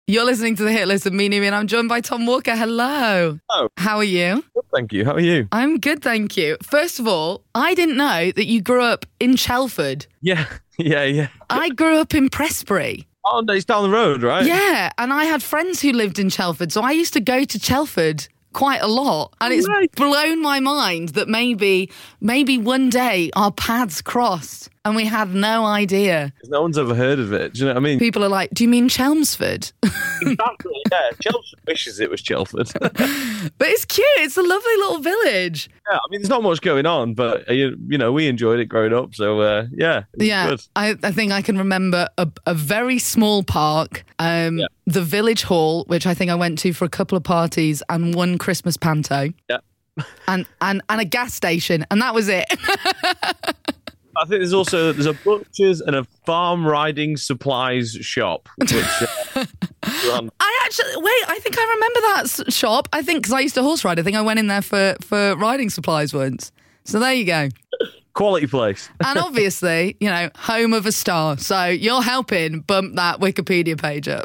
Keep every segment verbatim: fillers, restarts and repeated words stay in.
You're listening to The Hit List with me, Numi, and I'm joined by Tom Walker. Hello. Hello. How are you? Good, thank you. How are you? I'm good, thank you. First of all, I didn't know that you grew up in Chelford. Yeah, yeah, yeah. I grew up in Prestbury. Oh, no, it's down the road, right? Yeah, and I had friends who lived in Chelford, so I used to go to Chelford quite a lot, and it's Right. blown my mind that maybe maybe one day our paths crossed and we had no idea. No one's ever heard of it. Do you know what I mean? People are like, do you mean Chelmsford? Exactly, yeah. Chelmsford wishes it was Chelford. But it's cute, it's a lovely little village. Yeah, I mean, there's not much going on, but, uh, you, you know, we enjoyed it growing up, so, uh, yeah. It was Yeah, good. I, I think I can remember a, a very small park, um, Yeah. the village hall, which I think I went to for a couple of parties, and one Christmas panto. Yeah. And, and, and a gas station, and that was it. I think there's also, there's a butcher's and a farm riding supplies shop, which... Uh, run- I actually, wait, I think I remember that s- shop. I think, because I used to horse ride, I think I went in there for, for riding supplies once. So there you go. quality place. And obviously, you know, home of a star. So you're helping bump that Wikipedia page up.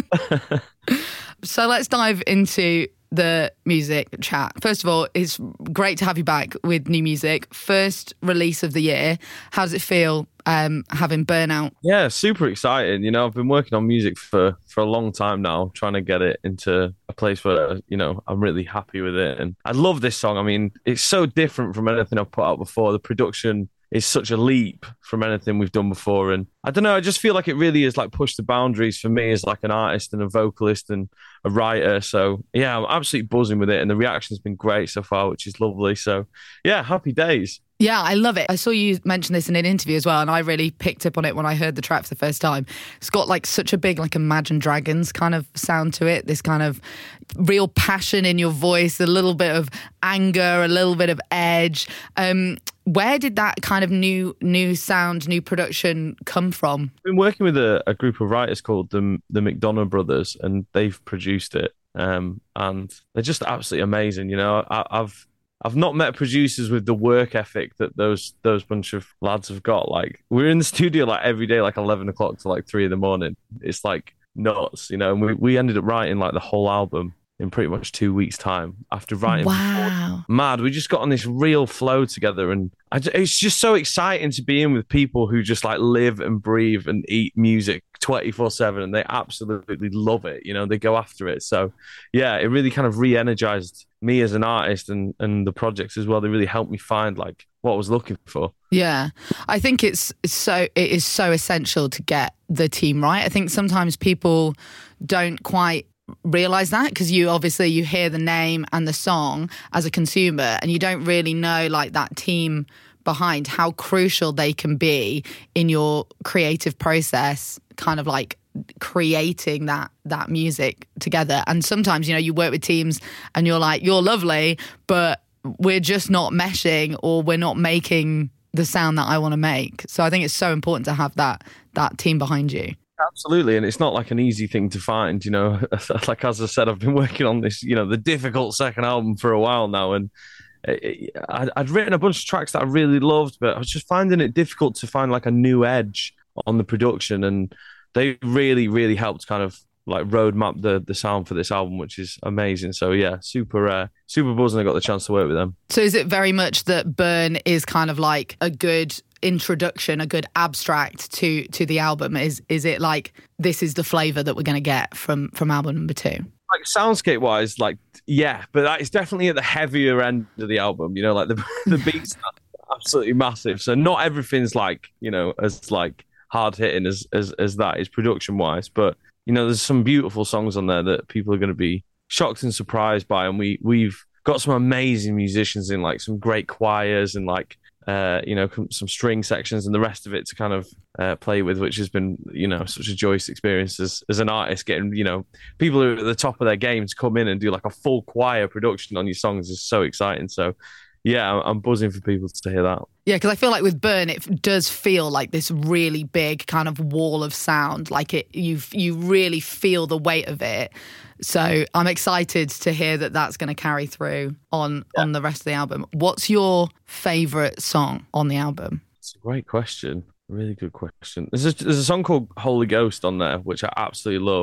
So let's dive into the music chat. First of all, it's great to have you back with new music. First release of the year. How does it feel um, having Burnout? Yeah, super exciting. You know, I've been working on music for, for a long time now, trying to get it into a place where, you know, I'm really happy with it. And I love this song. I mean, it's so different from anything I've put out before. The production is such a leap from anything we've done before. And I don't know, I just feel like it really is like pushed the boundaries for me as like an artist and a vocalist and a writer. So yeah, I'm absolutely buzzing with it. And the reaction's been great so far, which is lovely. So yeah, happy days. Yeah, I love it. I saw you mention this in an interview as well, and I really picked up on it when I heard the track for the first time. It's got like such a big, like Imagine Dragons kind of sound to it, this kind of real passion in your voice, a little bit of anger, a little bit of edge. Um, where did that kind of new new sound, new production come from? I've been working with a, a group of writers called the, the McDonough Brothers, and they've produced it. Um, and they're just absolutely amazing. You know, I, I've I've not met producers with the work ethic that those those bunch of lads have got. Like, we're in the studio like every day, like eleven o'clock to like three in the morning. It's like nuts, you know. And we, we ended up writing like the whole album in pretty much two weeks' time after writing. Wow. Mad. We just got on this real flow together, and I, ju- it's just so exciting to be in with people who just like live and breathe and eat music twenty-four seven, and they absolutely love it. You know, they go after it. So yeah, it really kind of re-energized me as an artist, and and the projects as well. They really helped me find like what I was looking for. Yeah, I think it's it's so it is so essential to get the team right. I think sometimes people don't quite realize that, because you obviously you hear the name and the song as a consumer, and you don't really know like that team behind, how crucial they can be in your creative process, kind of like creating that that music together. And sometimes, you know, you work with teams and you're like, you're lovely, but we're just not meshing, or we're not making the sound that I want to make. So I think it's so important to have that that team behind you. Absolutely, and it's not like an easy thing to find, you know. Like, as I said, I've been working on this, you know, the difficult second album for a while now, and it, I'd, I'd written a bunch of tracks that I really loved, but I was just finding it difficult to find like a new edge on the production, and they really, really helped kind of like roadmap the the sound for this album, which is amazing. So yeah, super, uh, super buzzing I got the chance to work with them. So is it very much that Burn is kind of like a good introduction, a good abstract to to the album? Is is it like, this is the flavour that we're going to get from from album number two? Like, soundscape wise, like, yeah, but that is definitely at the heavier end of the album, you know, like the the beats are absolutely massive. So not everything's like, you know, as like hard hitting as as as that is production wise, but you know, there's some beautiful songs on there that people are going to be shocked and surprised by, and we we've got some amazing musicians in, like some great choirs and like uh you know some string sections and the rest of it to kind of uh, play with, which has been, you know, such a joyous experience as as an artist, getting, you know, people who are at the top of their game to come in and do like a full choir production on your songs is so exciting. So yeah, I'm buzzing for people to hear that. Yeah, because I feel like with Burn, it does feel like this really big kind of wall of sound. Like it, you you really feel the weight of it. So I'm excited to hear that that's going to carry through on yeah. on the rest of the album. What's your favourite song on the album? It's a great question. Really good question. There's a, there's a song called Holy Ghost on there, which I absolutely love,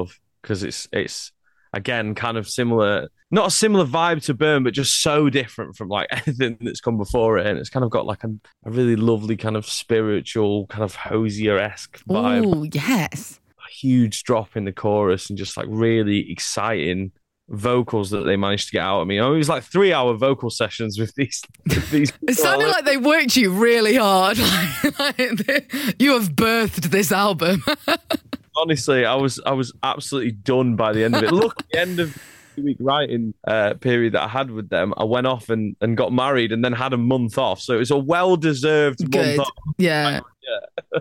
because it's it's again kind of similar, not a similar vibe to Burn, but just so different from like anything that's come before it. And it's kind of got like a, a really lovely kind of spiritual, kind of Hosier-esque vibe. Oh, yes. A huge drop in the chorus and just like really exciting vocals that they managed to get out of me. Oh, it was like three hour vocal sessions with these. With these it sounded like they worked you really hard. You have birthed this album. Honestly, I was I was absolutely done by the end of it. Look, at the end of the week writing uh, period that I had with them, I went off and, and got married and then had a month off. So it was a well-deserved Good. month off. Yeah. Yeah.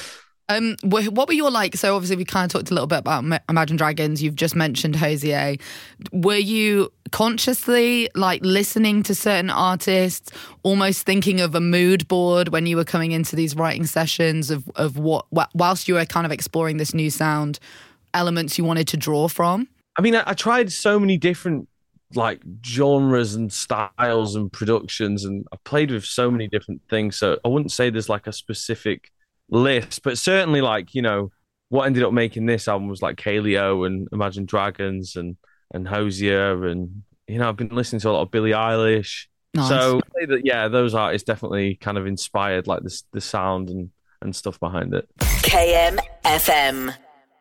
Um, what were your like? So obviously we kind of talked a little bit about Imagine Dragons. You've just mentioned Hozier. Were you consciously like listening to certain artists, almost thinking of a mood board when you were coming into these writing sessions of of what whilst you were kind of exploring this new sound, elements you wanted to draw from? I mean, I, I tried so many different like genres and styles and productions, and I played with so many different things. So I wouldn't say there's like a specific list, but certainly like, you know, what ended up making this album was like Kaleo and Imagine Dragons and and Hozier, and you know, I've been listening to a lot of Billie Eilish. Nice. So I'd say that yeah, those artists definitely kind of inspired like this the sound and and stuff behind it. K M F M.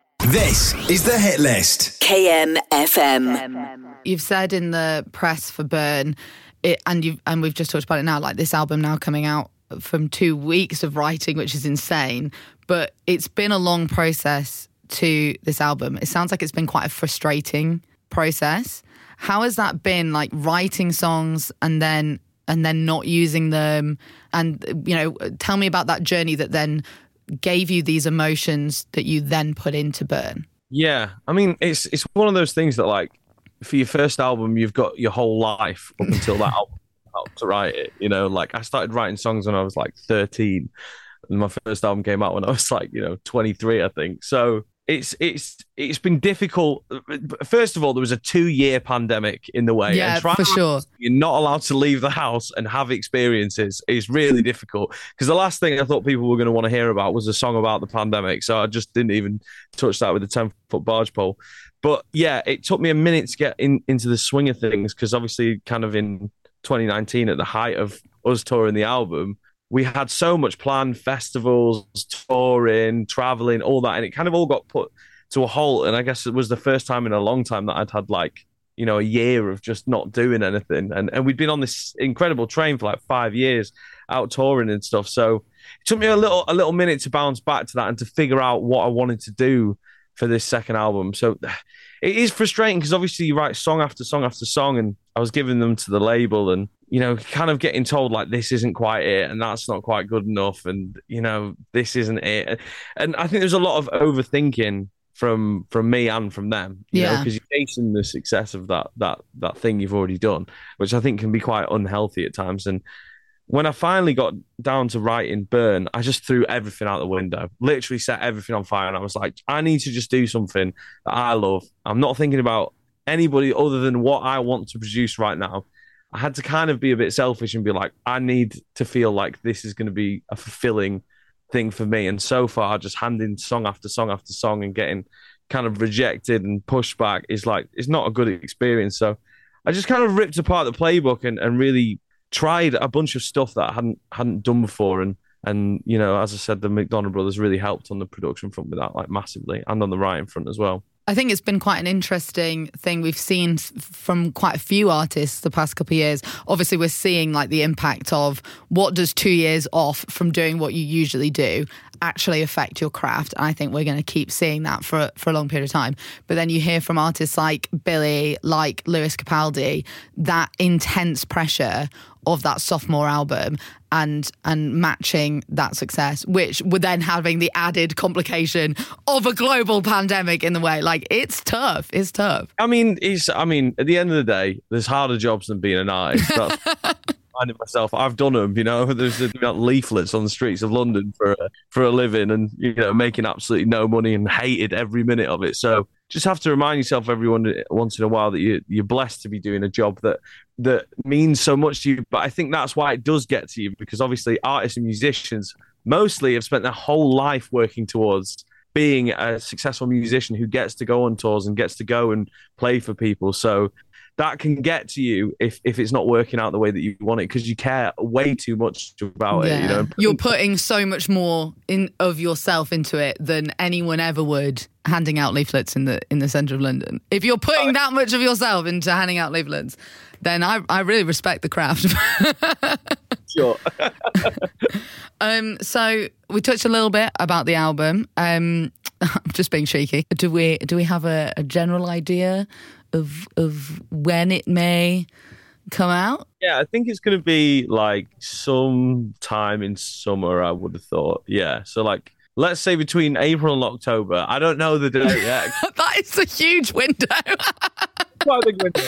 This is the hit list. K M F M. You've said in the press for Burn, it, and you and we've just talked about it now, like this album now coming out from two weeks of writing, which is insane. But it's been a long process to this album. It sounds like it's been quite a frustrating process. How has that been, like writing songs and then and then not using them? And, you know, tell me about that journey that then gave you these emotions that you then put into Burn. Yeah, I mean, it's it's one of those things that like for your first album, you've got your whole life up until that album. To write it, you know, like I started writing songs when I was like thirteen, and my first album came out when I was like, you know, twenty-three, I think. So it's it's it's been difficult. First of all, there was a two-year pandemic in the way. Yeah, and for sure. You're not allowed to leave the house and have experiences. It's really difficult because the last thing I thought people were going to want to hear about was a song about the pandemic. So I just didn't even touch that with the ten-foot barge pole. But yeah, it took me a minute to get in, into the swing of things because obviously kind of in twenty nineteen at the height of us touring the album, we had so much planned, festivals, touring, traveling, all that, and it kind of all got put to a halt. And I guess it was the first time in a long time that I'd had like, you know, a year of just not doing anything. And and we'd been on this incredible train for like five years out touring and stuff. So it took me a little a little minute to bounce back to that and to figure out what I wanted to do for this second album. So it is frustrating because obviously you write song after song after song, and I was giving them to the label and, you know, kind of getting told like this isn't quite it and that's not quite good enough and, you know, this isn't it. And I think there's a lot of overthinking from from me and from them, you yeah. know, because you're chasing the success of that that that thing you've already done, which I think can be quite unhealthy at times. And when I finally got down to writing Burn, I just threw everything out the window, literally set everything on fire. And I was like, I need to just do something that I love. I'm not thinking about anybody other than what I want to produce right now. I had to kind of be a bit selfish and be like, I need to feel like this is going to be a fulfilling thing for me. And so far, just handing song after song after song and getting kind of rejected and pushed back is like, it's not a good experience. So I just kind of ripped apart the playbook and, and really tried a bunch of stuff that I hadn't hadn't done before, and and you know, as I said, the McDonough brothers really helped on the production front with that, like massively, and on the writing front as well. I think it's been quite an interesting thing we've seen from quite a few artists the past couple of years. Obviously, we're seeing like the impact of what does two years off from doing what you usually do actually affect your craft. And I think we're going to keep seeing that for, for a long period of time. But then you hear from artists like Billy, like Lewis Capaldi, that intense pressure of that sophomore album and and matching that success, which were then having the added complication of a global pandemic in the way. Like, it's tough. It's tough. I mean, it's, I mean, at the end of the day, there's harder jobs than being an artist. That's finding myself. I've done them, you know. There's, there's leaflets on the streets of London for a, for a living, and you know, making absolutely no money and hated every minute of it. So just have to remind yourself every once in a while that you, you're blessed to be doing a job that that means so much to you. But I think that's why it does get to you, because obviously artists and musicians mostly have spent their whole life working towards being a successful musician who gets to go on tours and gets to go and play for people. So that can get to you if, if it's not working out the way that you want it, because you care way too much about Yeah. it. You know, You're putting so much more in of yourself into it than anyone ever would handing out leaflets in the in the centre of London. If you're putting that much of yourself into handing out leaflets, then I I really respect the craft. Sure. um. So we touched a little bit about the album. Um. I'm just being cheeky. Do we do we have a, a general idea of of when it may come out? Yeah, I think it's going to be like some time in summer, I would have thought. Yeah. So like, let's say between April and October. I don't know the date yet. That is a huge window. Quite a big window.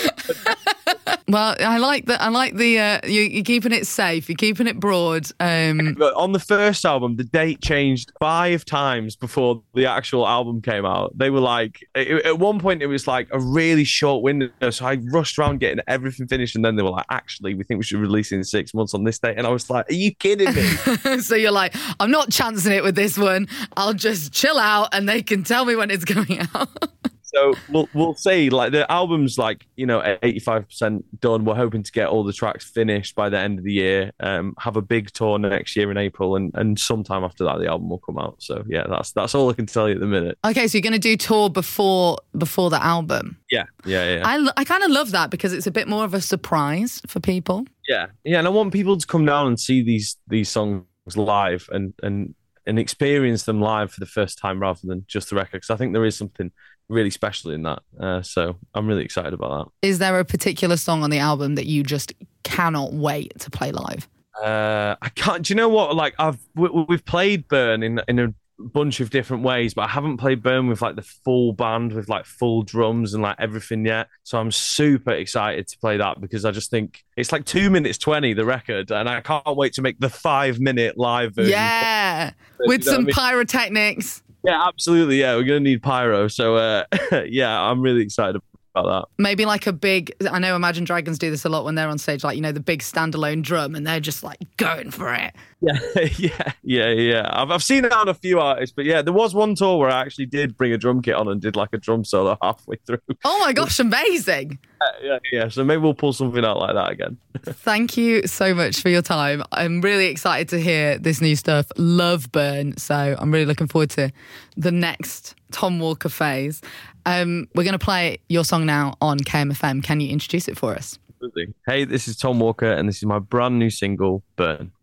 Well, I like that. I like the uh, you, you're keeping it safe. You're keeping it broad. Um, But on the first album, the date changed five times before the actual album came out. They were like, it, at one point, it was like a really short window. So I rushed around getting everything finished. And then they were like, actually, we think we should release it in six months on this date. And I was like, are you kidding me? so you're like, I'm not chancing it with this one. I'll just chill out and they can tell me when it's coming out. So we'll we'll see. Like the album's like, you know, eighty-five percent done. We're hoping to get all the tracks finished by the end of the year. Um, have a big tour next year in April, and, and sometime after that the album will come out. So yeah, that's that's all I can tell you at the minute. Okay, so you're going to do tour before before the album. Yeah, yeah, yeah. I, lo- I kind of love that because it's a bit more of a surprise for people. Yeah, yeah, and I want people to come down and see these these songs live and and and experience them live for the first time rather than just the record, because I think there is something really special in that. Uh, so I'm really excited about Is there a particular song on the album that you just cannot wait to play live? that. Uh, I can't. Do you know what? Like I've we, we've played Burn in in a bunch of different ways, but I haven't played Burn with like the full band with like full drums and like everything yet. So I'm super excited to play that because I just think it's like two minutes twenty the record, and I can't wait to make the five minute live version. Yeah, with You know some what I mean? pyrotechnics. Yeah, absolutely. Yeah, we're gonna need pyro. So uh, yeah, I'm really excited about Maybe like a big, I know Imagine Dragons do this a lot when they're on stage, like, you know, the big standalone drum and they're just like going for it. that. Yeah, yeah, yeah, yeah. I've I've seen it on a few artists, but yeah, there was one tour where I actually did bring a drum kit on and did like a drum solo halfway through. Oh my gosh, amazing. Yeah, yeah, yeah. So maybe we'll pull something out like that again. Thank you so much for your time. I'm really excited to hear this new stuff. Love Burn. So I'm really looking forward to the next Tom Walker phase. Um, we're going to play your song now on K M F M. Can you introduce it for us? Absolutely. Hey, this is Tom Walker, and this is my brand new single, Burn.